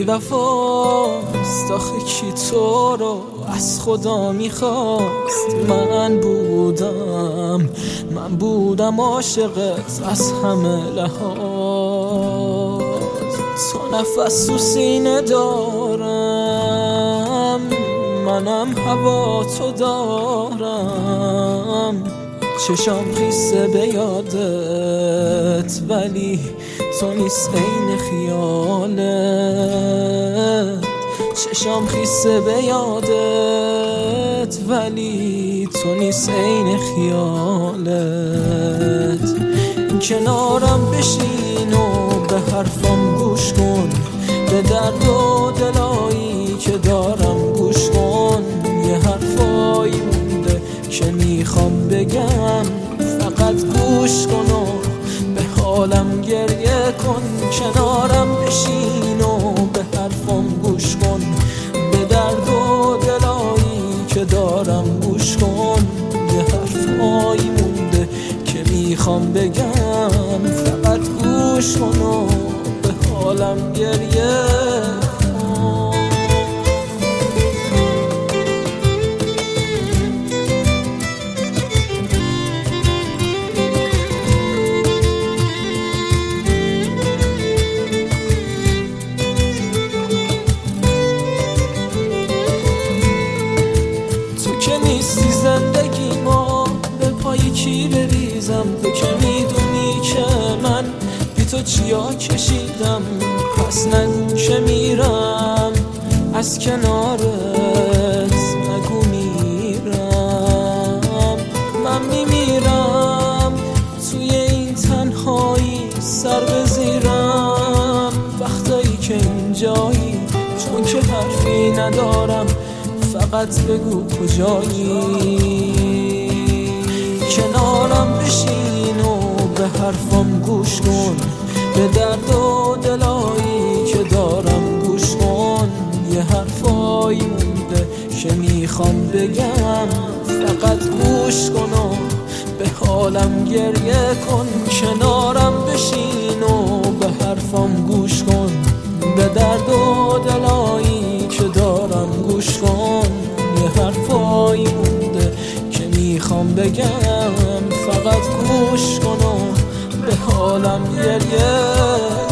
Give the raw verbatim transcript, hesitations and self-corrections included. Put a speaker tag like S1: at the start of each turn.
S1: وفاست آخه کی تو رو از خدا میخواست؟ من بودم من بودم عاشقت از همه لحاظ. تو نفس تو سینه دارم، منم هوا تو دارم. چشام خیسه به یادت ولی تو نیست عین خیالت. چشام خیسه به یادت ولی تو نیست عین خیالت. کنارم بشین و به حرفم گوش کن، به درد و دلایی که دارم گوش کن. یه حرفایی مونده که میخوام بگم، فقط گوش کن و به حالم گریه کن. کنارم بشین و به حرفم گوش کن، به درد و دلایی که دارم گوش کن. یه حرفایی مونده که میخوام بگم، فقط گوش کن و به حالم گریه کن. نیستی زندگی ما به پای کی بریزم؟ تو که میدونی که من بی تو چیا کشیدم. پس نگو که میرم از کنارت، نگو میرم. من میمیرم توی این تنهایی، سر بزیرم وقتایی که اینجایی. چون که حرفی ندارم، فقط بگو کجایی. کنارم بشین و به حرفم گوش کن، به درد و دلایی که دارم گوش کن. یه حرفایی مونده که میخوام بگم، فقط گوش کن و به حالم گریه کن. کنارم بشین و به حرفم گوش کن، به درد و دلایی که دارم گوش کن. یه حرفایی مونده که میخوام بگم، فقط گوش کن و به حالم گریه